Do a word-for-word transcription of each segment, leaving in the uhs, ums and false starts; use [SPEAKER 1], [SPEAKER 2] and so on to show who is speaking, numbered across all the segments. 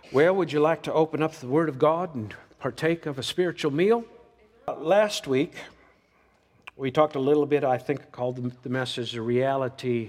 [SPEAKER 1] Well, would you like to open up the Word of God and partake of a spiritual meal? Uh, last week, we talked a little bit, I think I called the, the message The Reality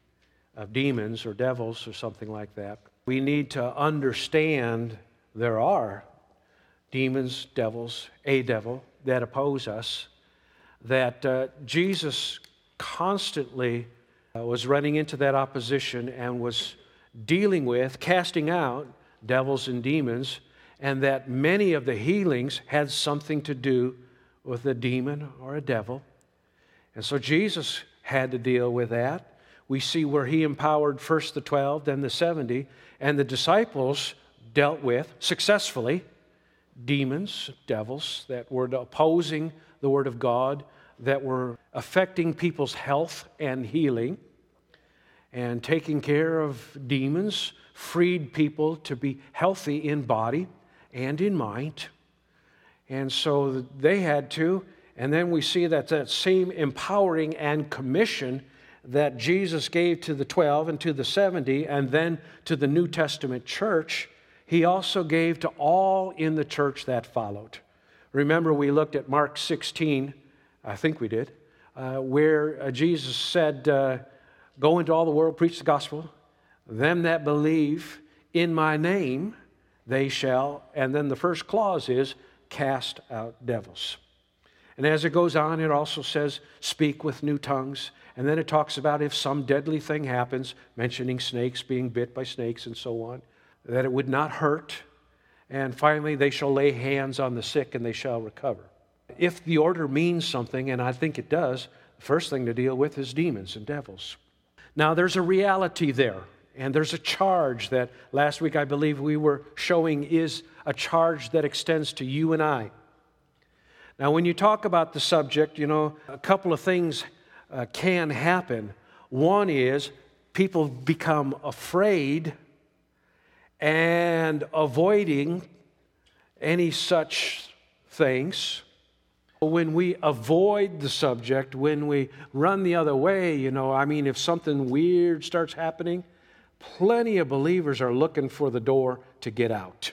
[SPEAKER 1] of Demons or Devils or something like that. We need to understand there are demons, devils, a devil that oppose us, that uh, Jesus constantly uh, was running into that opposition and was dealing with, casting out devils and demons, and that many of the healings had something to do with a demon or a devil. And so Jesus had to deal with that. We see where he empowered first the twelve, then the seventy, and the disciples dealt with successfully demons, devils that were opposing the Word of God, that were affecting people's health and healing, and taking care of demons, freed people to be healthy in body and in mind. And so they had to, and then we see that that same empowering and commission that Jesus gave to the twelve and to the seventy and then to the New Testament church, he also gave to all in the church that followed. Remember, we looked at Mark sixteen, I think we did, uh, where uh, Jesus said, uh, go into all the world, preach the gospel. Them that believe in my name, they shall, and then the first clause is, cast out devils. And as it goes on, it also says, speak with new tongues. And then it talks about if some deadly thing happens, mentioning snakes, being bit by snakes and so on, that it would not hurt. And finally, they shall lay hands on the sick and they shall recover. If the order means something, and I think it does, the first thing to deal with is demons and devils. Now, there's a reality there. And there's a charge that last week I believe we were showing is a charge that extends to you and I. Now, when you talk about the subject, you know, a couple of things uh, can happen. One is people become afraid and avoiding any such things. When we avoid the subject, when we run the other way, you know, I mean, if something weird starts happening, plenty of believers are looking for the door to get out.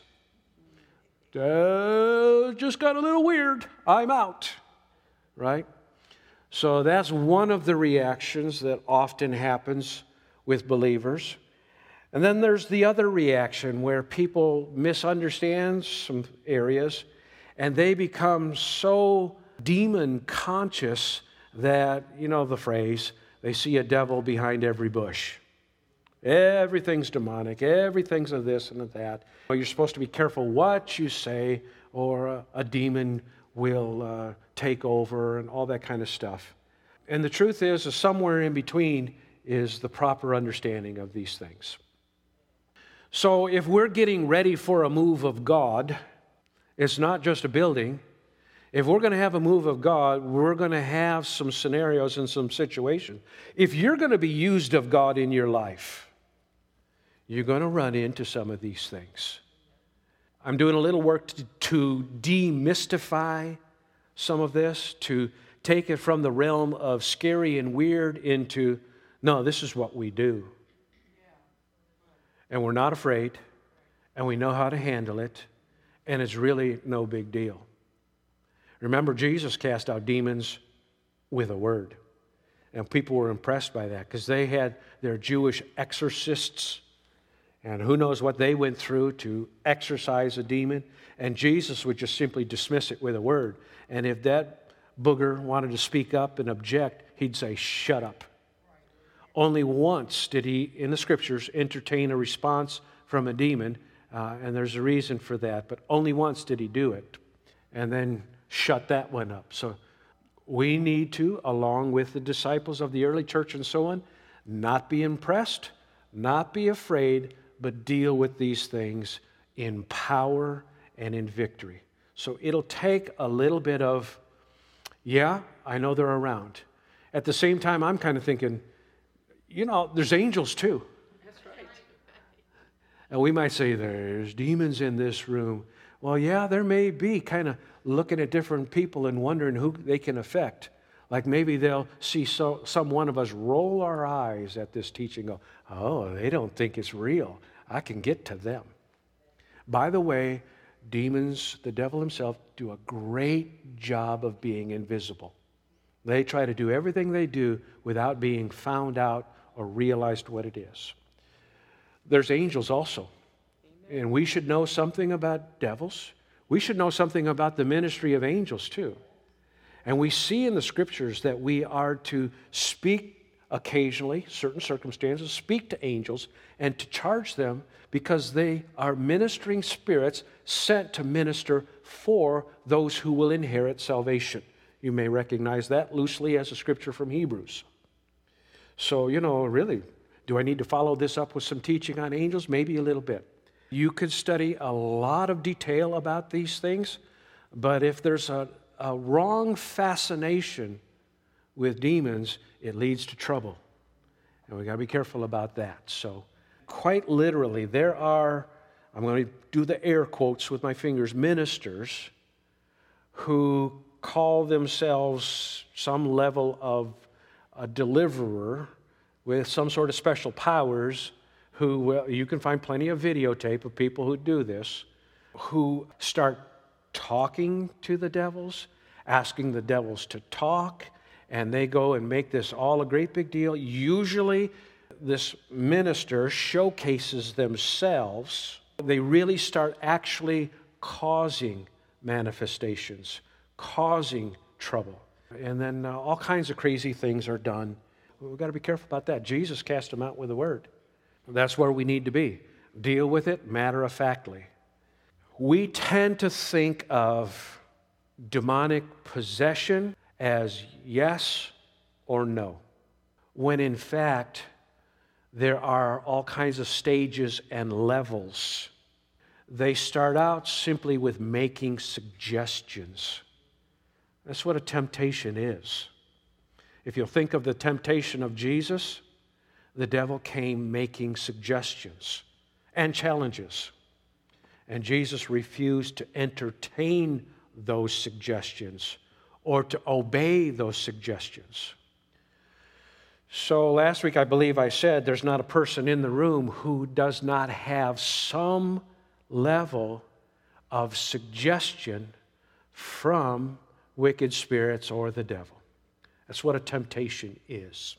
[SPEAKER 1] Uh, just got a little weird. I'm out. Right? So that's one of the reactions that often happens with believers. And then there's the other reaction where people misunderstand some areas and they become so demon conscious that, you know the phrase, they see a devil behind every bush. Everything's demonic. Everything's of this and of that. Well, you're supposed to be careful what you say, or a, a demon will uh, take over and all that kind of stuff. And the truth is, is somewhere in between is the proper understanding of these things. So if we're getting ready for a move of God, it's not just a building. If we're going to have a move of God, we're going to have some scenarios and some situations. If you're going to be used of God in your life, you're going to run into some of these things. I'm doing a little work to, to demystify some of this, to take it from the realm of scary and weird into, no, this is what we do. And we're not afraid, and we know how to handle it, and it's really no big deal. Remember, Jesus cast out demons with a word. And people were impressed by that because they had their Jewish exorcists, and who knows what they went through to exorcise a demon. And Jesus would just simply dismiss it with a word. And if that booger wanted to speak up and object, he'd say, shut up. Only once did he, in the Scriptures, entertain a response from a demon, uh, and there's a reason for that, but only once did he do it. And then shut that one up. So we need to, along with the disciples of the early church and so on, not be impressed, not be afraid, but deal with these things in power and in victory. So it'll take a little bit of, yeah, I know they're around. At the same time, I'm kind of thinking, you know, there's angels too.
[SPEAKER 2] That's right.
[SPEAKER 1] And we might say, there's demons in this room. Well, yeah, there may be, kind of looking at different people and wondering who they can affect. Like maybe they'll see so, some one of us roll our eyes at this teaching, go, oh, they don't think it's real. I can get to them. By the way, demons, the devil himself, do a great job of being invisible. They try to do everything they do without being found out or realized what it is. There's angels also. Amen. And we should know something about devils. We should know something about the ministry of angels too. And we see in the Scriptures that we are to speak occasionally, certain circumstances, speak to angels and to charge them because they are ministering spirits sent to minister for those who will inherit salvation. You may recognize that loosely as a scripture from Hebrews. So, you know, really, do I need to follow this up with some teaching on angels? Maybe a little bit. You could study a lot of detail about these things, but if there's a, a wrong fascination with demons, it leads to trouble. And we've got to be careful about that. So, quite literally, there are, I'm going to do the air quotes with my fingers, ministers who call themselves some level of a deliverer with some sort of special powers who, well, you can find plenty of videotape of people who do this, who start talking to the devils, asking the devils to talk, and they go and make this all a great big deal. Usually, this minister showcases themselves. They really start actually causing manifestations, causing trouble. And then uh, all kinds of crazy things are done. We've got to be careful about that. Jesus cast them out with a word. That's where we need to be. Deal with it matter-of-factly. We tend to think of demonic possession as yes or no, when in fact there are all kinds of stages and levels. They start out simply with making suggestions. That's what a temptation is. If you'll think of the temptation of Jesus, the devil came making suggestions and challenges. And Jesus refused to entertain those suggestions or to obey those suggestions. So last week I believe I said there's not a person in the room who does not have some level of suggestion from wicked spirits or the devil. That's what a temptation is.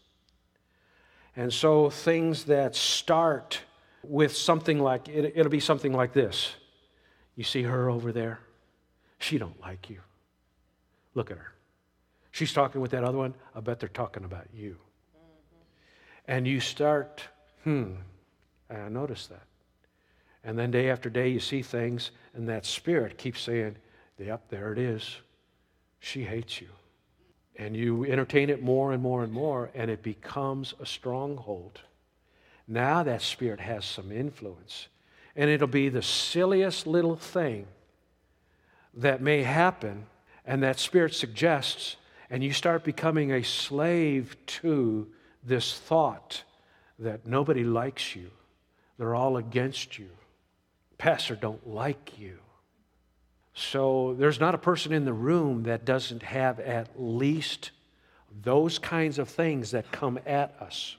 [SPEAKER 1] And so things that start with something like, it, it'll be something like this. You see her over there? She don't like you. Look at her. She's talking with that other one. I bet they're talking about you. Mm-hmm. And you start, hmm, I noticed that. And then day after day you see things, and that spirit keeps saying, yep, there it is. She hates you. And you entertain it more and more and more, and it becomes a stronghold. Now that spirit has some influence. And it'll be the silliest little thing that may happen, and that spirit suggests, and you start becoming a slave to this thought that nobody likes you. They're all against you. Pastor don't like you. So there's not a person in the room that doesn't have at least those kinds of things that come at us.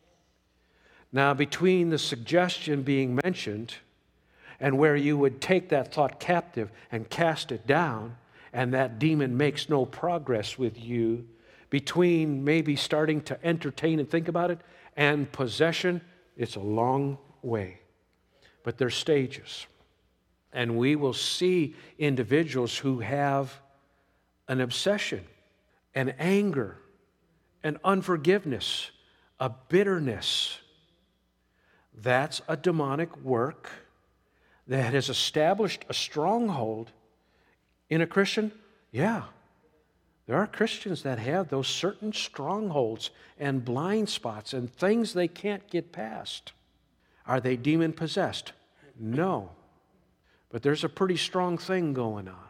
[SPEAKER 1] Now, between the suggestion being mentioned and where you would take that thought captive and cast it down, and that demon makes no progress with you, between maybe starting to entertain and think about it and possession, it's a long way. But there's stages. And we will see individuals who have an obsession, an anger, an unforgiveness, a bitterness. That's a demonic work that has established a stronghold in a Christian. Yeah, there are Christians that have those certain strongholds and blind spots and things they can't get past. Are they demon-possessed? No. But there's a pretty strong thing going on.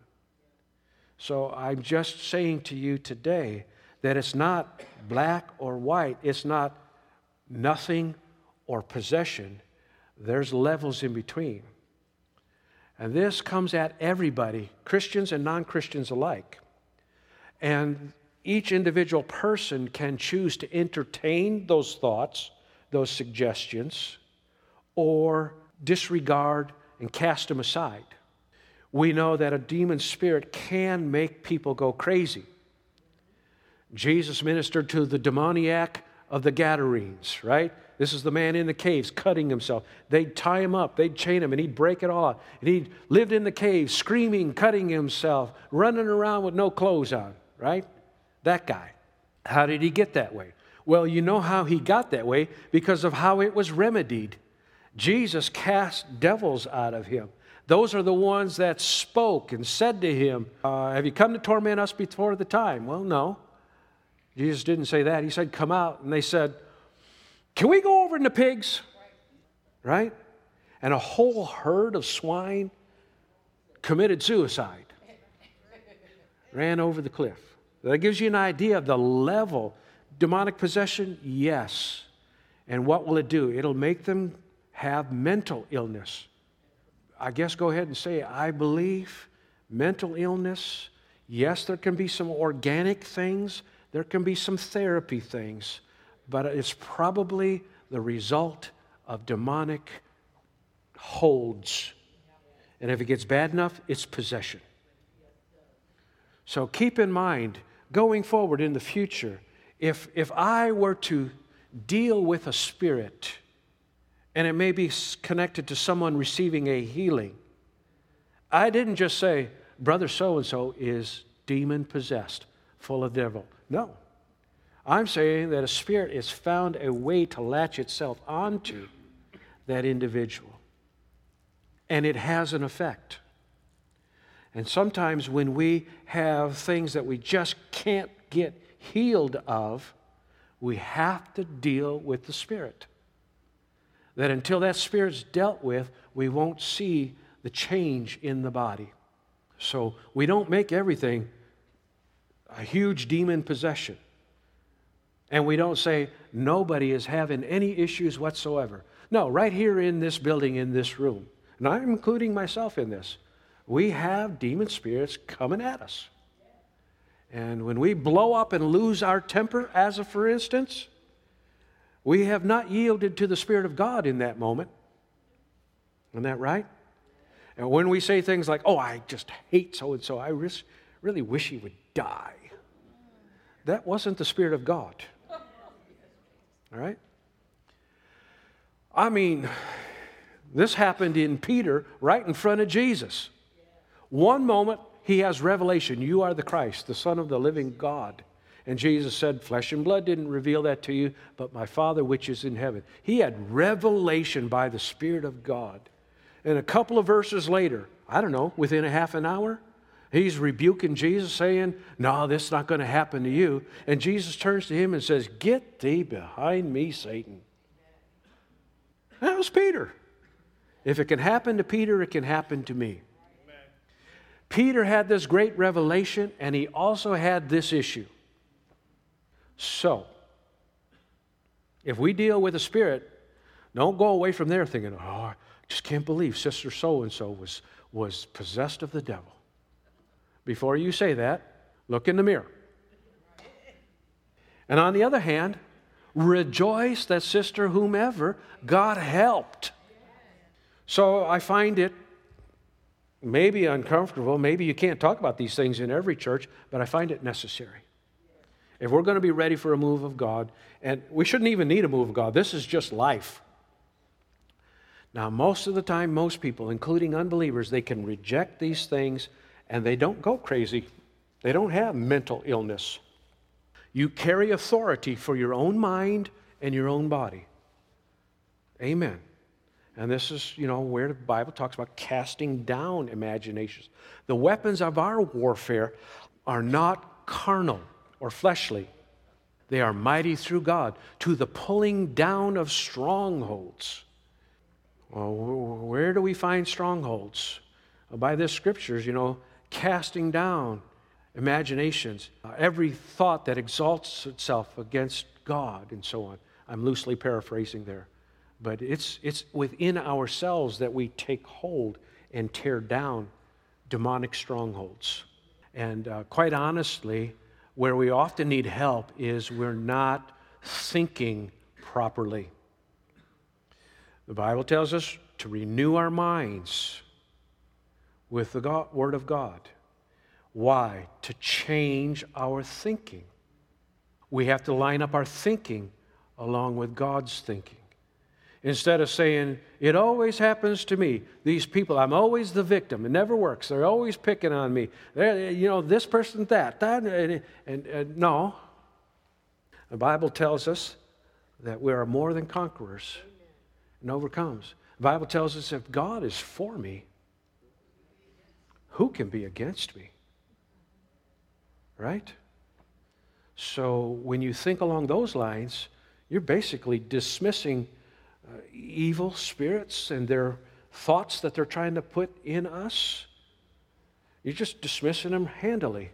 [SPEAKER 1] So I'm just saying to you today that it's not black or white. It's not nothing or possession. There's levels in between. And this comes at everybody, Christians and non-Christians alike. And each individual person can choose to entertain those thoughts, those suggestions, or disregard and cast them aside. We know that a demon spirit can make people go crazy. Jesus ministered to the demoniac of the Gadarenes, right? This is the man in the caves cutting himself. They'd tie him up, they'd chain him, and he'd break it all out. And he lived in the cave, screaming, cutting himself, running around with no clothes on, right? That guy. How did he get that way? Well, you know how he got that way because of how it was remedied. Jesus cast devils out of him. Those are the ones that spoke and said to him, uh, have you come to torment us before the time? Well, no. Jesus didn't say that. He said, come out. And they said, can we go over in the pigs? Right? And a whole herd of swine committed suicide. Ran over the cliff. That gives you an idea of the level. Demonic possession, yes. And what will it do? It'll make them have mental illness. I guess go ahead and say, I believe mental illness, yes, there can be some organic things, there can be some therapy things, but it's probably the result of demonic holds. And if it gets bad enough, it's possession. So keep in mind, going forward in the future, if, if I were to deal with a spirit, and it may be connected to someone receiving a healing, I didn't just say, brother so-and-so is demon-possessed, full of devil. No. I'm saying that a spirit has found a way to latch itself onto that individual. And it has an effect. And sometimes when we have things that we just can't get healed of, we have to deal with the spirit. That until that spirit's dealt with, we won't see the change in the body. So we don't make everything a huge demon possession. And we don't say nobody is having any issues whatsoever. No, right here in this building, in this room, and I'm including myself in this, we have demon spirits coming at us. And when we blow up and lose our temper, as a for instance, we have not yielded to the Spirit of God in that moment. Isn't that right? And when we say things like, oh, I just hate so-and-so, I really wish he would die, that wasn't the Spirit of God. All right? I mean, this happened in Peter right in front of Jesus. One moment, he has revelation. You are the Christ, the Son of the living God. And Jesus said, flesh and blood didn't reveal that to you, but my Father which is in heaven. He had revelation by the Spirit of God. And a couple of verses later, I don't know, within a half an hour, he's rebuking Jesus, saying, no, this is not going to happen to you. And Jesus turns to him and says, get thee behind me, Satan. That was Peter. If it can happen to Peter, it can happen to me. Amen. Peter had this great revelation, and he also had this issue. So, if we deal with a spirit, don't go away from there thinking, oh, I just can't believe Sister so-and-so was, was possessed of the devil. Before you say that, look in the mirror. And on the other hand, rejoice that Sister whomever God helped. So I find it maybe uncomfortable. Maybe you can't talk about these things in every church, but I find it necessary. If we're going to be ready for a move of God, and we shouldn't even need a move of God, this is just life. Now, most of the time, most people, including unbelievers, they can reject these things and they don't go crazy. They don't have mental illness. You carry authority for your own mind and your own body. Amen. And this is, you know, where the Bible talks about casting down imaginations. The weapons of our warfare are not carnal or fleshly. They are mighty through God to the pulling down of strongholds. Well, where do we find strongholds? Well, by this scriptures, you know, casting down imaginations, uh, every thought that exalts itself against God and so on. I'm loosely paraphrasing there. But it's, it's within ourselves that we take hold and tear down demonic strongholds. And uh, quite honestly, where we often need help is we're not thinking properly. The Bible tells us to renew our minds with the God, Word of God. Why? To change our thinking. We have to line up our thinking along with God's thinking. Instead of saying, it always happens to me. These people, I'm always the victim. It never works. They're always picking on me. They're, you know, this person, that, that. And, and, and no. The Bible tells us that we are more than conquerors and overcomes. The Bible tells us if God is for me, who can be against me? Right? So when you think along those lines, you're basically dismissing uh, evil spirits and their thoughts that they're trying to put in us. You're just dismissing them handily.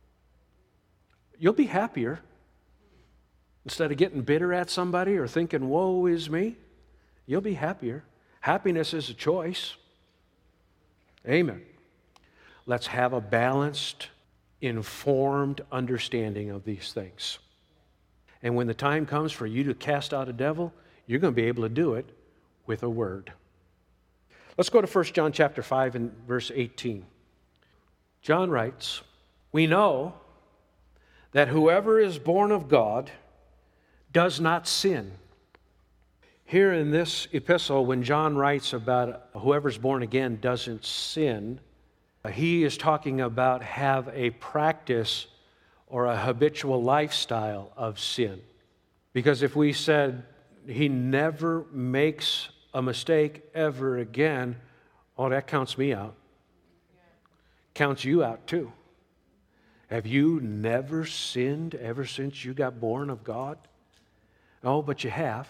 [SPEAKER 1] You'll be happier. Instead of getting bitter at somebody or thinking, woe is me, you'll be happier. Happiness is a choice. Amen. Let's have a balanced, informed understanding of these things. And when the time comes for you to cast out a devil, you're going to be able to do it with a word. Let's go to First John chapter five and verse eighteen. John writes, we know that whoever is born of God does not sin. Here in this epistle, when John writes about whoever's born again doesn't sin, he is talking about have a practice or a habitual lifestyle of sin. Because if we said he never makes a mistake ever again, oh, that counts me out. Counts you out too. Have you never sinned ever since you got born of God? Oh, but you have.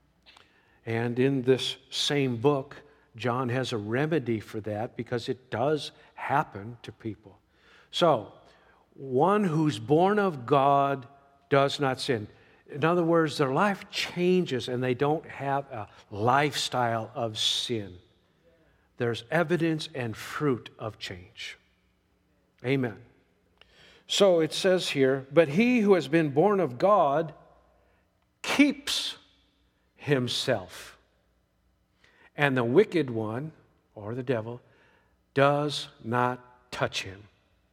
[SPEAKER 1] And in this same book, John has a remedy for that because it does happen to people. So, one who's born of God does not sin. In other words, their life changes and they don't have a lifestyle of sin. There's evidence and fruit of change. Amen. So it says here, but he who has been born of God keeps himself. And the wicked one, or the devil, does not touch him.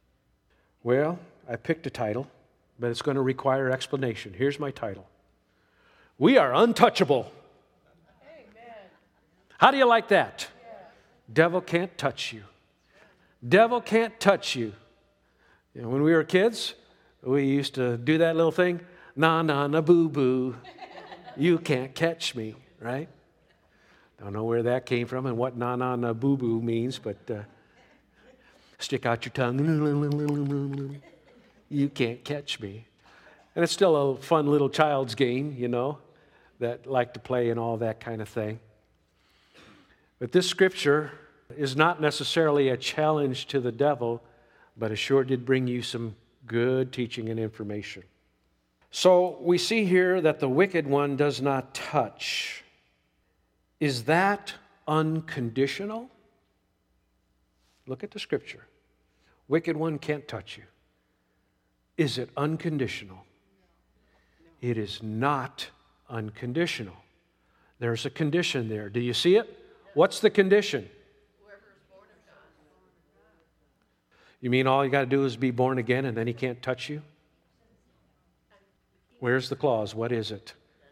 [SPEAKER 1] Well, I picked a title, but it's going to require explanation. Here's my title. We are untouchable. Amen. How do you like that? Yeah. Devil can't touch you. Devil can't touch you. You know, when we were kids, we used to do that little thing. Na na na boo boo. You can't catch me, right? Don't know where that came from and what na na na boo boo means, but uh, stick out your tongue. You can't catch me. And it's still a fun little child's game, you know, that like to play and all that kind of thing. But this scripture is not necessarily a challenge to the devil, but it sure did bring you some good teaching and information. So we see here that the wicked one does not touch. Is that unconditional? Look at the scripture. Wicked one can't touch you. Is it unconditional? It is not unconditional. There's a condition there. Do you see it? What's the condition? You mean all you got to do is be born again and then he can't touch you? Where's the clause? What is it?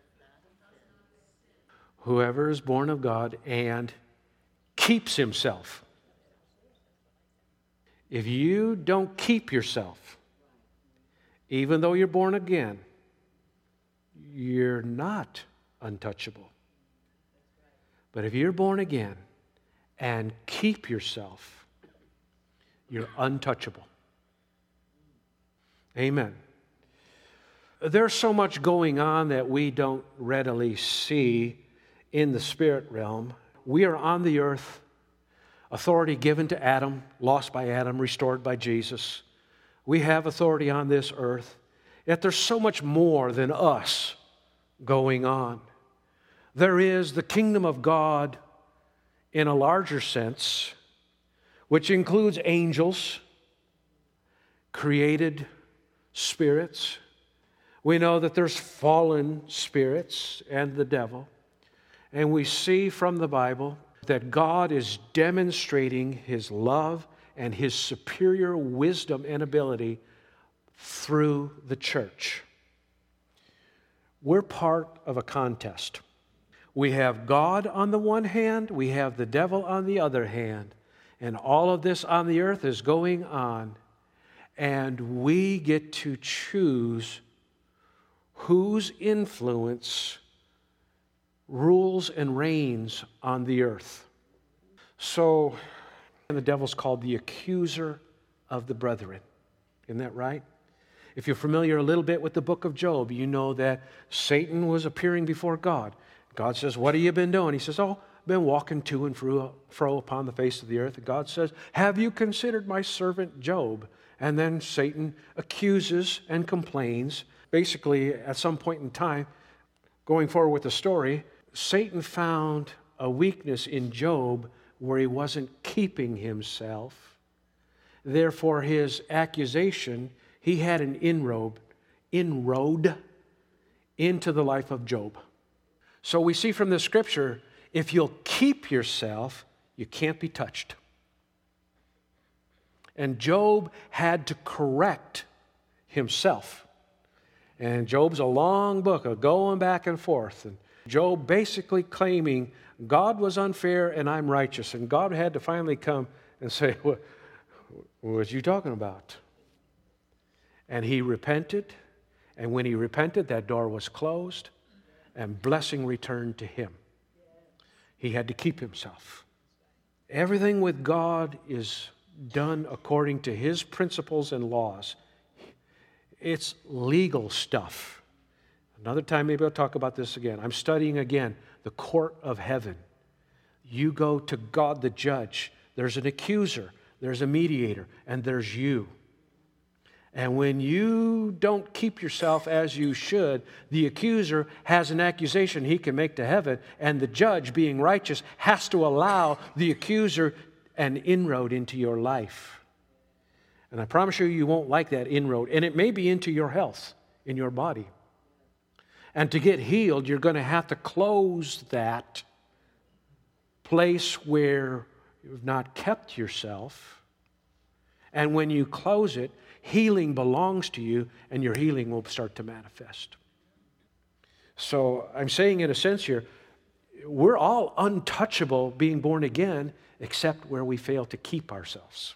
[SPEAKER 1] Whoever is born of God and keeps himself. If you don't keep yourself, even though you're born again, you're not untouchable. But if you're born again and keep yourself, you're untouchable. Amen. There's so much going on that we don't readily see in the spirit realm. We are on the earth, authority given to Adam, lost by Adam, restored by Jesus. We have authority on this earth, yet there's so much more than us going on. There is the kingdom of God in a larger sense, which includes angels, created spirits. We know that there's fallen spirits and the devil. And we see from the Bible that God is demonstrating His love and His superior wisdom and ability through the church. We're part of a contest. We have God on the one hand, we have the devil on the other hand, and all of this on the earth is going on, and we get to choose whose influence rules and reigns on the earth. So, the devil's called the accuser of the brethren. Isn't that right? If you're familiar a little bit with the book of Job, you know that Satan was appearing before God. God says, "What have you been doing?" He says, "Oh, I've been walking to and fro upon the face of the earth." And God says, "Have you considered my servant Job?" And then Satan accuses and complains. Basically, at some point in time, going forward with the story, Satan found a weakness in Job where he wasn't keeping himself. Therefore, his accusation, he had an inroad, inroad into the life of Job. So we see from the scripture, if you'll keep yourself, you can't be touched. And Job had to correct himself. And Job's a long book of going back and forth. And Job basically claiming God was unfair and I'm righteous. And God had to finally come and say, what, what are you talking about? And he repented. And when he repented, that door was closed and blessing returned to him. He had to keep himself. Everything with God is done according to His principles and laws. It's legal stuff. Another time, maybe I'll talk about this again. I'm studying again the court of heaven. You go to God the judge. There's an accuser, there's a mediator, and there's you. And when you don't keep yourself as you should, the accuser has an accusation he can make to heaven, and the judge, being righteous, has to allow the accuser an inroad into your life. And I promise you, you won't like that inroad. And it may be into your health, in your body. And to get healed, you're going to have to close that place where you've not kept yourself. And when you close it, healing belongs to you, and your healing will start to manifest. So I'm saying in a sense here, we're all untouchable being born again, except where we fail to keep ourselves.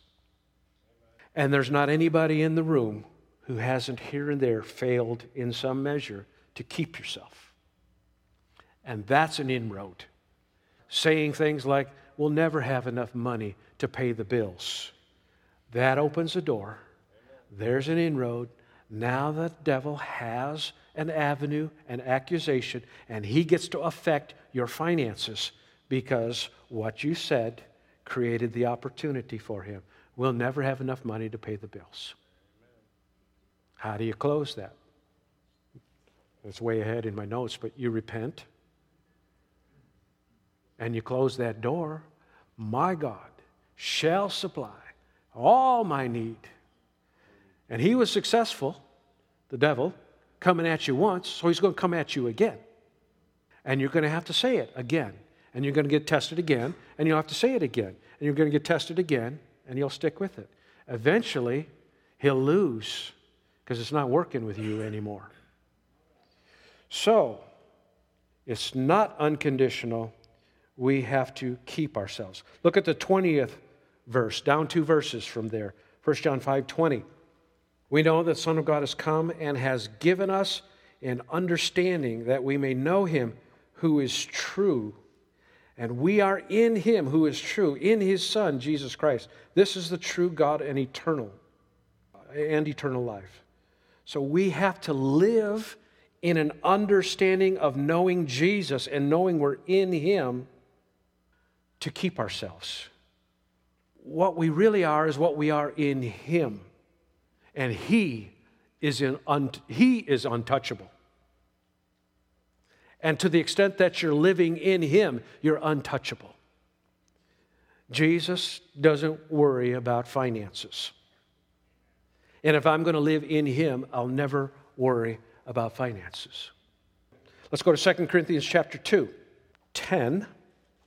[SPEAKER 1] And there's not anybody in the room who hasn't here and there failed in some measure to keep yourself. And that's an inroad. Saying things like, we'll never have enough money to pay the bills. That opens a door. There's an inroad. Now the devil has an avenue, an accusation, and he gets to affect your finances because what you said created the opportunity for him. We'll never have enough money to pay the bills. How do you close that? It's way ahead in my notes, but you repent and you close that door. My God shall supply all my need. And he was successful, the devil, coming at you once, so he's going to come at you again. And you're going to have to say it again. And you're going to get tested again, and you'll have to say it again. And you're going to get tested again, and you'll stick with it. Eventually, he'll lose because it's not working with you anymore. So, it's not unconditional. We have to keep ourselves. Look at the twentieth verse, down two verses from there. First John five twenty. We know that the Son of God has come and has given us an understanding that we may know Him who is true. And we are in Him who is true, in His Son, Jesus Christ. This is the true God and eternal, and eternal life. So we have to live in an understanding of knowing Jesus and knowing we're in Him to keep ourselves. What we really are is what we are in Him. And He is, in un- he is untouchable. And to the extent that you're living in Him, you're untouchable. Jesus doesn't worry about finances. And if I'm going to live in Him, I'll never worry about finances. Let's go to Second Corinthians chapter two, ten.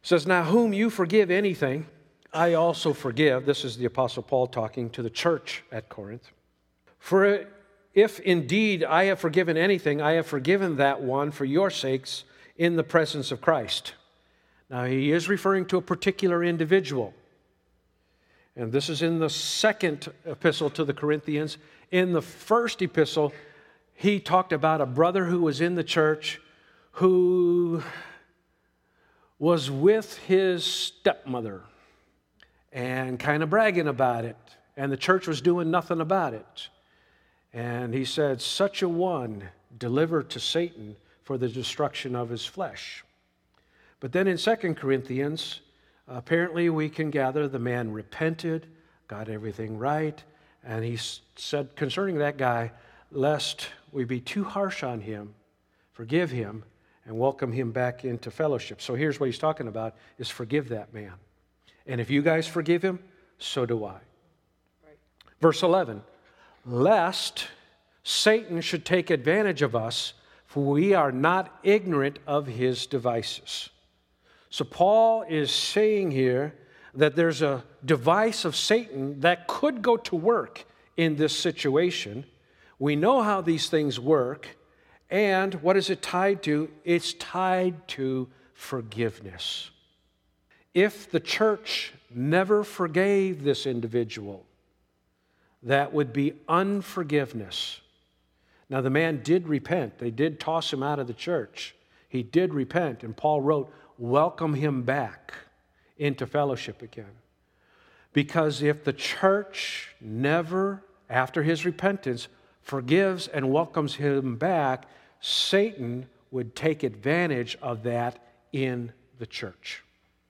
[SPEAKER 1] says, now whom you forgive anything, I also forgive. This is the Apostle Paul talking to the church at Corinth. For if indeed I have forgiven anything, I have forgiven that one for your sakes in the presence of Christ. Now he is referring to a particular individual. And this is in the second epistle to the Corinthians. In the first epistle, he talked about a brother who was in the church who was with his stepmother and kind of bragging about it. And the church was doing nothing about it. And he said, such a one delivered to Satan for the destruction of his flesh. But then in Second Corinthians, apparently we can gather the man repented, got everything right, and he said concerning that guy, lest we be too harsh on him, forgive him, and welcome him back into fellowship. So here's what he's talking about, is forgive that man. And if you guys forgive him, so do I. Right. Verse eleven, lest Satan should take advantage of us, for we are not ignorant of his devices. So Paul is saying here that there's a device of Satan that could go to work in this situation. We know how these things work. And what is it tied to? It's tied to forgiveness. If the church never forgave this individual, that would be unforgiveness. Now, the man did repent. They did toss him out of the church. He did repent, and Paul wrote, welcome him back into fellowship again. Because if the church never, after his repentance, forgives and welcomes him back, Satan would take advantage of that in the church.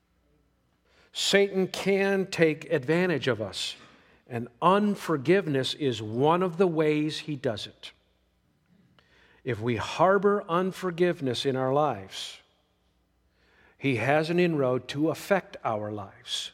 [SPEAKER 1] Satan can take advantage of us, and unforgiveness is one of the ways he does it. If we harbor unforgiveness in our lives, he has an inroad to affect our lives.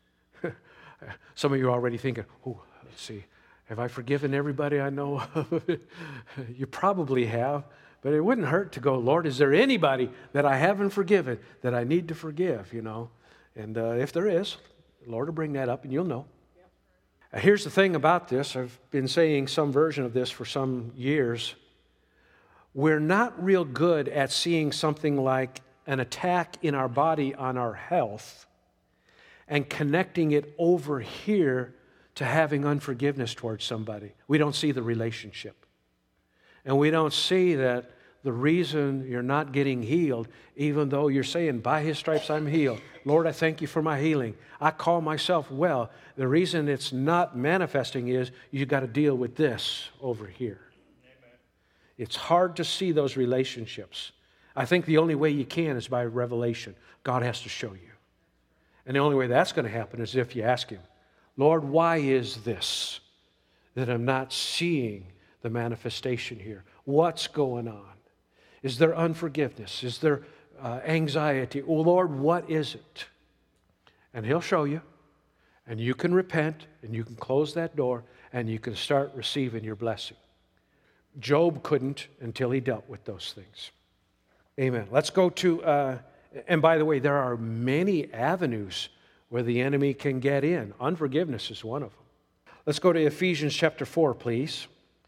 [SPEAKER 1] Some of you are already thinking, oh, let's see, have I forgiven everybody I know? You probably have, but it wouldn't hurt to go, Lord, is there anybody that I haven't forgiven that I need to forgive, you know? And uh, if there is, the Lord will bring that up and you'll know. Yep. Here's the thing about this. I've been saying some version of this for some years. We're not real good at seeing something like an attack in our body on our health and connecting it over here to having unforgiveness towards somebody. We don't see the relationship. And we don't see that the reason you're not getting healed, even though you're saying, by his stripes I'm healed. Lord, I thank you for my healing. I call myself well. The reason it's not manifesting is you've got to deal with this over here. Amen. It's hard to see those relationships. I think the only way you can is by revelation. God has to show you. And the only way that's going to happen is if you ask him, Lord, why is this that I'm not seeing the manifestation here? What's going on? Is there unforgiveness? Is there uh, anxiety? Oh, Lord, what is it? And he'll show you. And you can repent, and you can close that door, and you can start receiving your blessing. Job couldn't until he dealt with those things. Amen. Let's go to, uh, and by the way, there are many avenues where the enemy can get in. Unforgiveness is one of them. Let's go to Ephesians chapter four, please.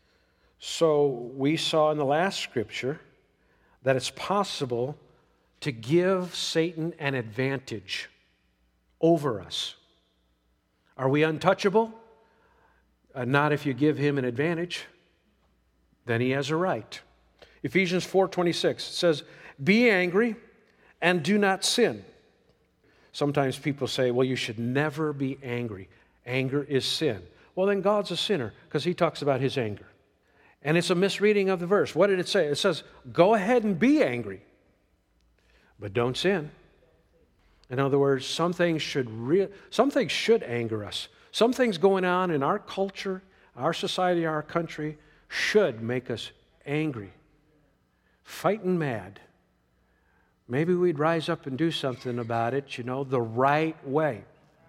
[SPEAKER 1] So we saw in the last scripture that it's possible to give Satan an advantage over us. Are we untouchable? Uh, not if you give him an advantage. Then he has a right. Ephesians four twenty-six says, be angry and do not sin. Sometimes people say, well, you should never be angry. Anger is sin. Well, then God's a sinner because he talks about his anger. And it's a misreading of the verse. What did it say? It says, go ahead and be angry, but don't sin. In other words, some things should re- some things should anger us. Some things going on in our culture, our society, our country should make us angry, fighting mad. Maybe we'd rise up and do something about it, you know, the right way.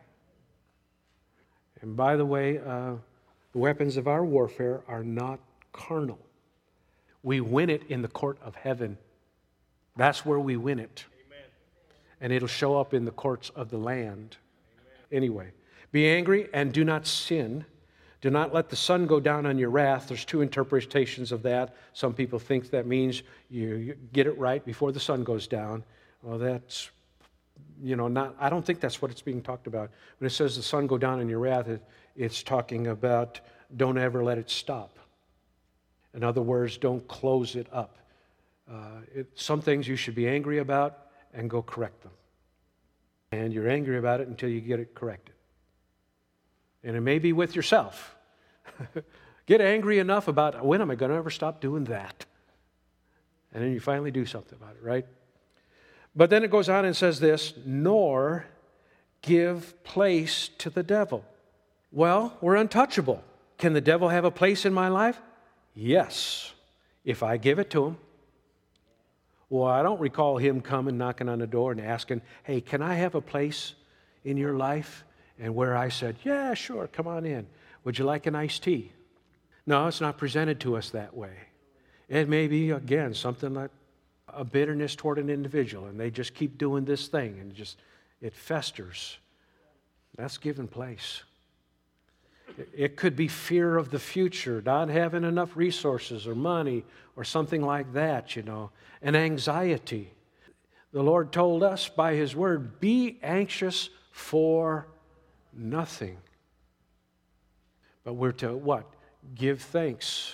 [SPEAKER 1] And by the way, uh, the weapons of our warfare are not carnal. We win it in the court of heaven. That's where we win it. Amen. and it'll show up in the courts of the land. Anyway, be angry and do not sin. Do not let the sun go down on your wrath. There's two interpretations of that. Some people think that means you, you get it right before the sun goes down. Well, that's, you know, not, I don't think that's what it's being talked about. When it says the sun go down on your wrath, it, it's talking about don't ever let it stop. In other words, don't close it up. Uh, it, some things you should be angry about and go correct them. And you're angry about it until you get it corrected. And it may be with yourself. Get angry enough about, when am I going to ever stop doing that? And then you finally do something about it, right? But then it goes on and says this, nor give place to the devil. Well, we're untouchable. Can the devil have a place in my life? Yes, if I give it to him. Well, I don't recall him coming, knocking on the door and asking, hey, can I have a place in your life? And where I said, yeah, sure, come on in. Would you like an iced tea? No, it's not presented to us that way. It may be, again, something like a bitterness toward an individual, and they just keep doing this thing, and just it festers. That's given place. It could be fear of the future, not having enough resources or money or something like that, you know, and anxiety. The Lord told us by His word, be anxious for nothing. But we're to what? Give thanks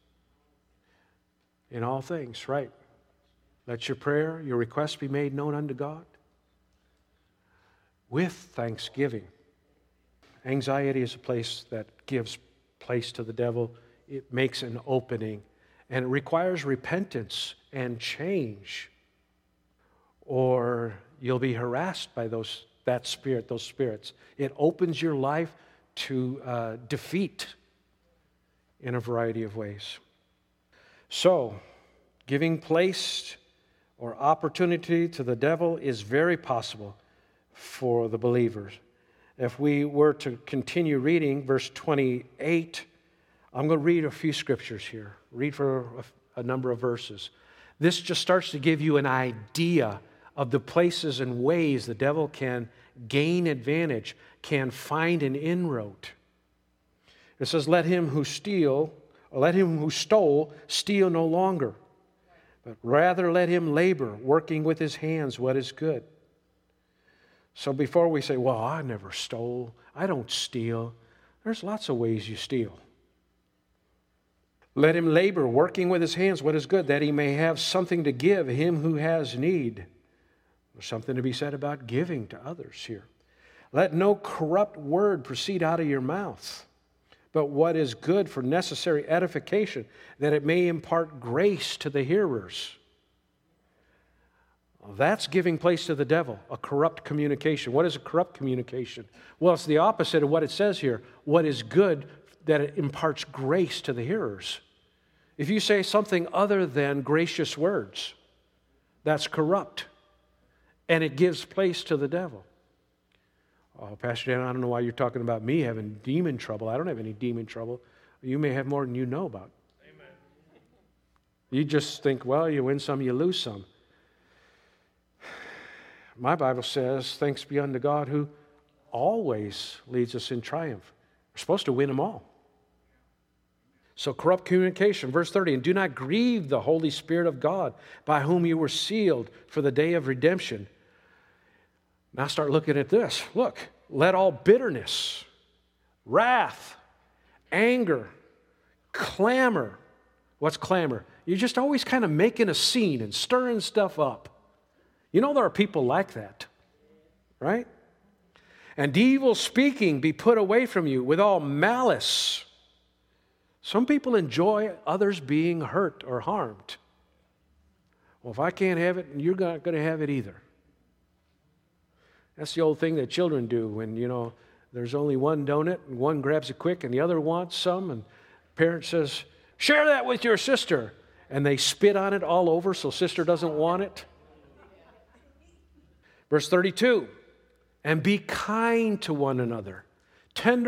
[SPEAKER 1] in all things, right? Let your prayer, your request be made known unto God with thanksgiving. Anxiety is a place that gives place to the devil. It makes an opening, and it requires repentance and change, or you'll be harassed by those that spirit, those spirits. It opens your life to uh, defeat in a variety of ways. So, giving place or opportunity to the devil is very possible for the believers. If we were to continue reading verse twenty-eight, I'm going to read a few scriptures here, read for a, a number of verses. This just starts to give you an idea of the places and ways the devil can gain advantage, can find an inroad. It says, let him who steal, or let him who stole steal no longer, but rather let him labor, working with his hands what is good. So before we say, well, I never stole, I don't steal, there's lots of ways you steal. Let him labor, working with his hands what is good, that he may have something to give him who has need. There's something to be said about giving to others here. Let no corrupt word proceed out of your mouth, but what is good for necessary edification, that it may impart grace to the hearers. That's giving place to the devil, a corrupt communication. What is a corrupt communication? Well, it's the opposite of what it says here. What is good, that it imparts grace to the hearers. If you say something other than gracious words, that's corrupt, and it gives place to the devil. Oh, Pastor Dan, I don't know why you're talking about me having demon trouble. I don't have any demon trouble. You may have more than you know about. Amen. You just think, well, you win some, you lose some. My Bible says, thanks be unto God who always leads us in triumph. We're supposed to win them all. So corrupt communication, verse thirty, and do not grieve the Holy Spirit of God, by whom you were sealed for the day of redemption. Now start looking at this. Look, let all bitterness, wrath, anger, clamor. What's clamor? You're just always kind of making a scene and stirring stuff up. You know there are people like that, right? And evil speaking be put away from you with all malice. Some people enjoy others being hurt or harmed. Well, if I can't have it, you're not going to have it either. That's the old thing that children do when, you know, there's only one donut and one grabs it quick and the other wants some, and the parent says, share that with your sister. And they spit on it all over so sister doesn't want it. Verse thirty-two, and be kind to one another,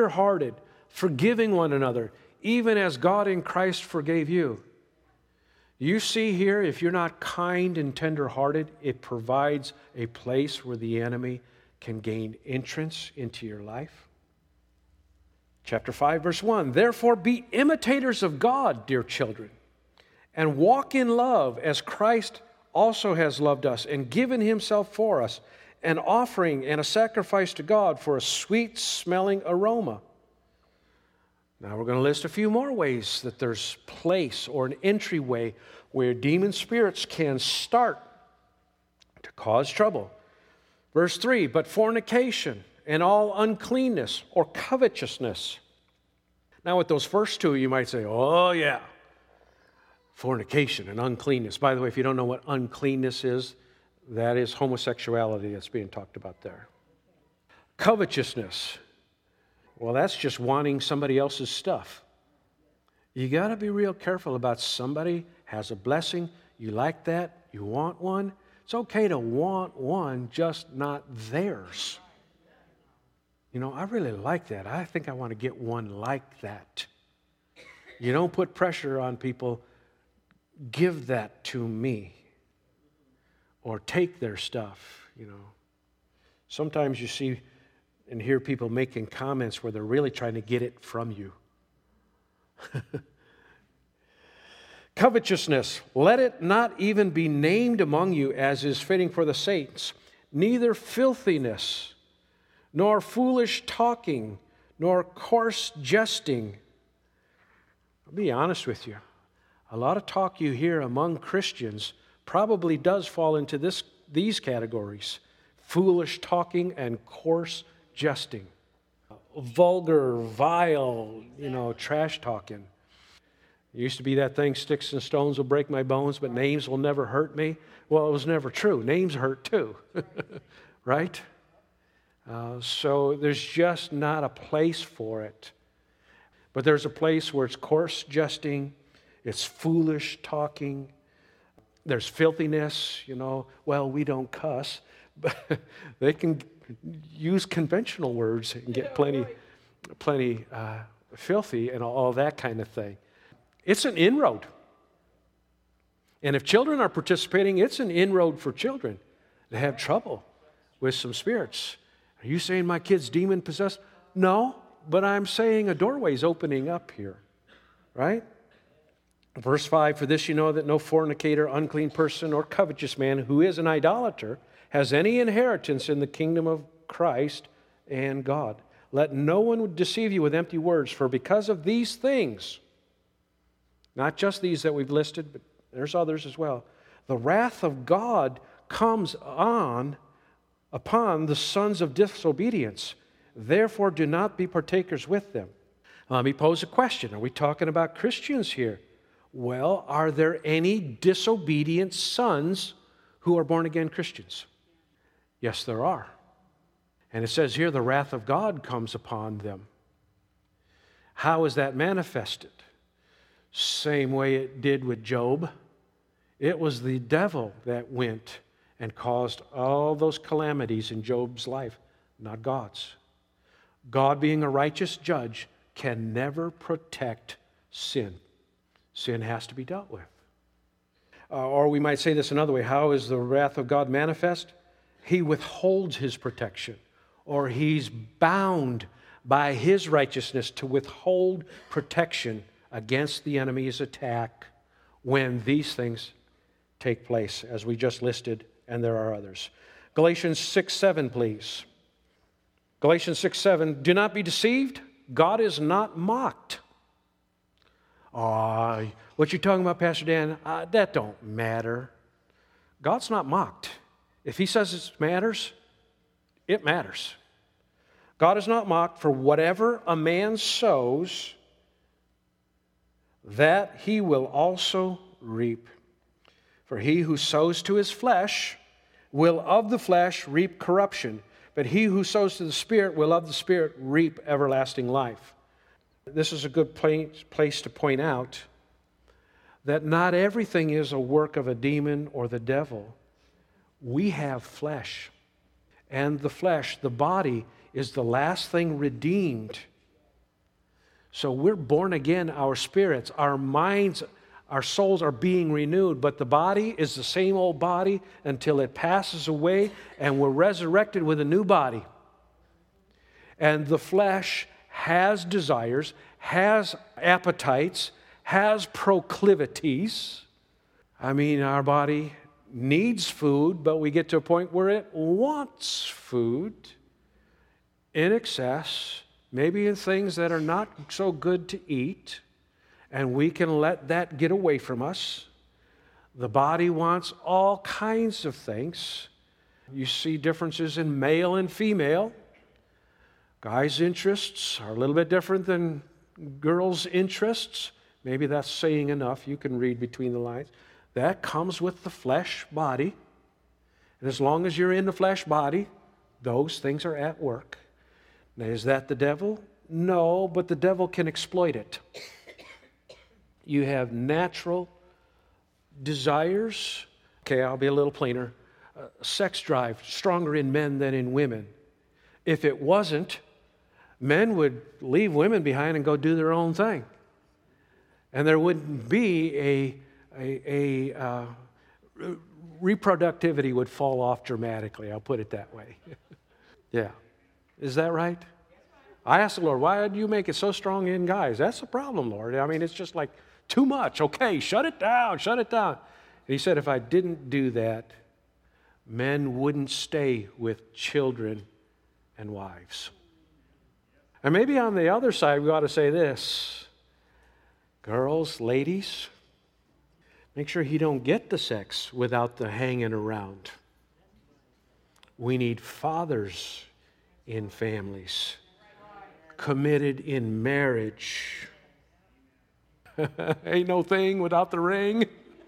[SPEAKER 1] tender-hearted, forgiving one another, even as God in Christ forgave you. You see here, if you're not kind and tender-hearted, it provides a place where the enemy can gain entrance into your life. Chapter five, verse one, therefore be imitators of God, dear children, and walk in love as Christ also has loved us and given himself for us, an offering and a sacrifice to God for a sweet-smelling aroma. Now we're going to list a few more ways that there's place or an entryway where demon spirits can start to cause trouble. Verse three, but fornication and all uncleanness or covetousness. Now with those first two, you might say, oh yeah, fornication and uncleanness. By the way, if you don't know what uncleanness is, that is homosexuality that's being talked about there. Covetousness. Well, that's just wanting somebody else's stuff. You got to be real careful about somebody has a blessing, you like that, you want one. It's okay to want one, just not theirs. You know, I really like that. I think I want to get one like that. You don't put pressure on people, give that to me. Or take their stuff, you know. Sometimes you see and hear people making comments where they're really trying to get it from you. Covetousness, let it not even be named among you as is fitting for the saints, neither filthiness, nor foolish talking, nor coarse jesting. I'll be honest with you. A lot of talk you hear among Christians probably does fall into this, these categories. Foolish talking and coarse jesting. Vulgar, vile, you know, trash talking. It used to be that thing, sticks and stones will break my bones, but names will never hurt me. Well, it was never true. Names hurt too, right? Uh, so there's just not a place for it. But there's a place where it's coarse jesting, it's foolish talking, there's filthiness, you know. Well, we don't cuss, but they can use conventional words and get plenty, plenty uh, filthy and all that kind of thing. It's an inroad. And if children are participating, it's an inroad for children to have trouble with some spirits. Are you saying my kid's demon-possessed? No, but I'm saying a doorway's opening up here, right? Verse five, for this you know that no fornicator, unclean person, or covetous man who is an idolater has any inheritance in the kingdom of Christ and God. Let no one deceive you with empty words, for because of these things, not just these that we've listed, but there's others as well, the wrath of God comes on upon the sons of disobedience. Therefore, do not be partakers with them. Let me pose a question. Are we talking about Christians here? Well, are there any disobedient sons who are born-again Christians? Yes, there are. And it says here, the wrath of God comes upon them. How is that manifested? Same way it did with Job. It was the devil that went and caused all those calamities in Job's life, not God's. God, being a righteous judge, can never protect sin. Sin has to be dealt with. Uh, or we might say this another way. How is the wrath of God manifest? He withholds his protection, or he's bound by his righteousness to withhold protection against the enemy's attack when these things take place, as we just listed, and there are others. Galatians six seven, please. Galatians six seven, do not be deceived. God is not mocked. Oh, what you talking about, Pastor Dan? Uh, that don't matter. God's not mocked. If he says it matters, it matters. God is not mocked, for whatever a man sows, that he will also reap. For he who sows to his flesh will of the flesh reap corruption, but he who sows to the Spirit will of the Spirit reap everlasting life. This is a good place to point out that not everything is a work of a demon or the devil. We have flesh, and the flesh, the body, is the last thing redeemed. So we're born again, our spirits, our minds Our souls are being renewed, but the body is the same old body until it passes away and we're resurrected with a new body. And the flesh has desires, has appetites, has proclivities. I mean, our body needs food, but we get to a point where it wants food in excess, maybe in things that are not so good to eat, and we can let that get away from us. The body wants all kinds of things. You see differences in male and female. Guys' interests are a little bit different than girls' interests. Maybe that's saying enough. You can read between the lines. That comes with the flesh body. And as long as you're in the flesh body, those things are at work. Now, is that the devil? No, but the devil can exploit it. You have natural desires. Okay, I'll be a little plainer. Uh, sex drive, stronger in men than in women. If it wasn't, men would leave women behind and go do their own thing. And there wouldn't be a, a, a uh, reproductivity would fall off dramatically. I'll put it that way. Yeah. Is that right? I asked the Lord, why do you make it so strong in guys? That's the problem, Lord. I mean, it's just like too much. Okay, shut it down, shut it down. And he said, if I didn't do that, men wouldn't stay with children and wives. And maybe on the other side, we ought to say this. Girls, ladies, make sure you don't get the sex without the hanging around. We need fathers in families, committed in marriage. Ain't no thing without the ring.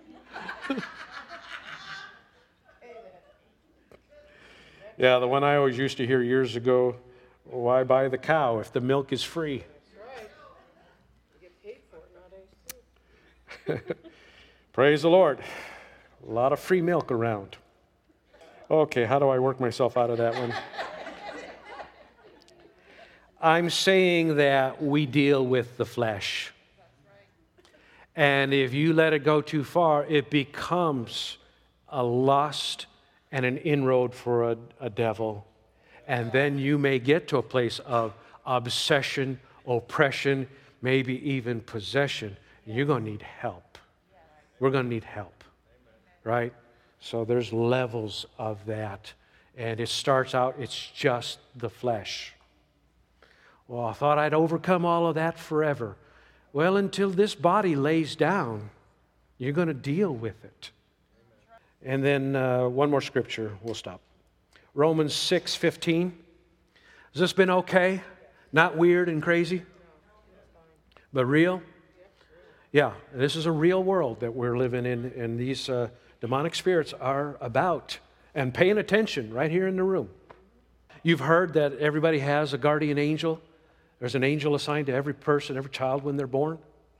[SPEAKER 1] Yeah, the one I always used to hear years ago, why buy the cow if the milk is free?
[SPEAKER 2] That's right. You get paid for it nowadays.
[SPEAKER 1] Praise the Lord. A lot of free milk around. Okay, how do I work myself out of that one? I'm saying that we deal with the flesh. And if you let it go too far, it becomes a lust and an inroad for a, a devil. And then you may get to a place of obsession, oppression, maybe even possession. You're going to need help. We're going to need help, right? So there's levels of that. And it starts out, it's just the flesh. Well, I thought I'd overcome all of that forever. Well, until this body lays down, you're going to deal with it. And then uh, one more scripture, we'll stop. Romans six fifteen. Has this been okay? Not weird and crazy? But real? Yeah, this is a real world that we're living in, and these uh, demonic spirits are about and paying attention right here in the room. You've heard that everybody has a guardian angel. There's an angel assigned to every person, every child when they're born.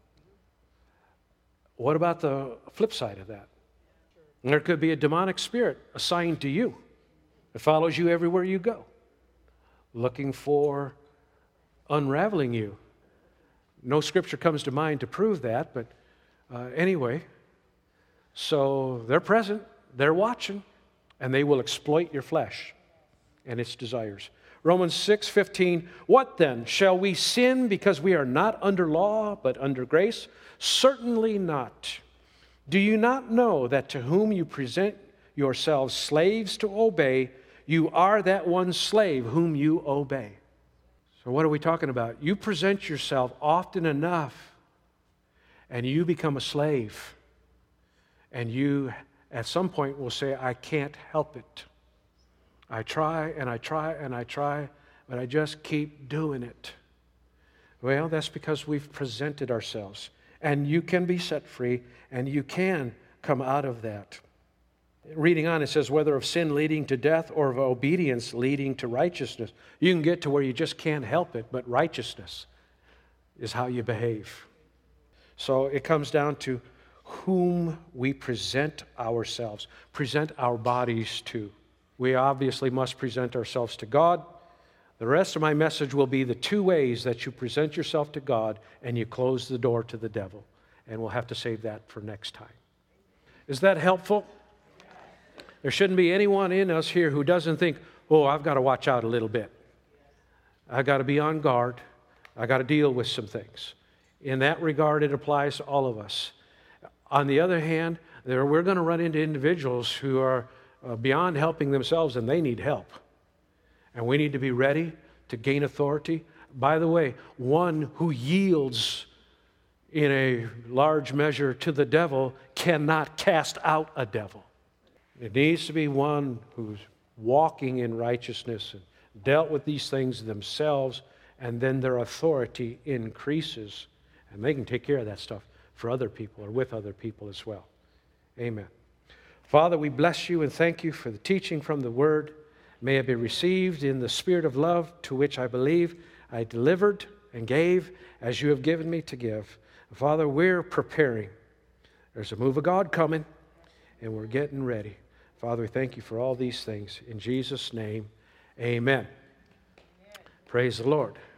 [SPEAKER 1] What about the flip side of that? There could be a demonic spirit assigned to you. It follows you everywhere you go, looking for unraveling you. No scripture comes to mind to prove that, but uh, anyway, so they're present, they're watching, and they will exploit your flesh and its desires. Romans six fifteen, what then? Shall we sin because we are not under law, but under grace? Certainly not. Do you not know that to whom you present yourselves slaves to obey, you are that one slave whom you obey? So what are we talking about? You present yourself often enough, and you become a slave. And you, at some point, will say, I can't help it. I try and I try and I try, but I just keep doing it. Well, that's because we've presented ourselves. And you can be set free, and you can come out of that. Reading on, it says, whether of sin leading to death or of obedience leading to righteousness. You can get to where you just can't help it, but righteousness is how you behave. So it comes down to whom we present ourselves, present our bodies to. We obviously must present ourselves to God. The rest of my message will be the two ways that you present yourself to God and you close the door to the devil. and we'll have to save that for next time. Is that helpful? There shouldn't be anyone in us here who doesn't think, oh, I've got to watch out a little bit. I've got to be on guard. I've got to deal with some things. In that regard, it applies to all of us. On the other hand, there, we're going to run into individuals who are uh, beyond helping themselves, and they need help. And we need to be ready to gain authority. By the way, one who yields in a large measure to the devil cannot cast out a devil. It needs to be one who's walking in righteousness and dealt with these things themselves, and then their authority increases, and they can take care of that stuff for other people or with other people as well. Amen. Father, we bless you and thank you for the teaching from the Word. May it be received in the spirit of love to which I believe I delivered and gave as you have given me to give. Father, we're preparing. There's a move of God coming, and we're getting ready. Father, we thank you for all these things. In Jesus' name, amen. Amen. Praise the Lord.